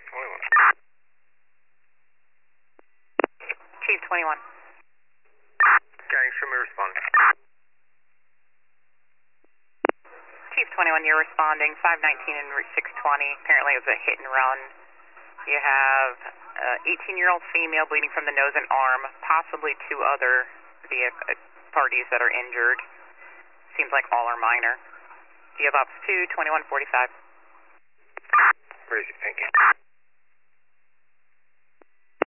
21. Chief 21. Gang, show me responding. Chief 21, you're responding. 519 and Route 620. Apparently it was a hit and run. You have 18-year-old female bleeding from the nose and arm, possibly two other parties that are injured. Seems like all are minor. Do you have Ops 2, 2145? Crazy, thank you.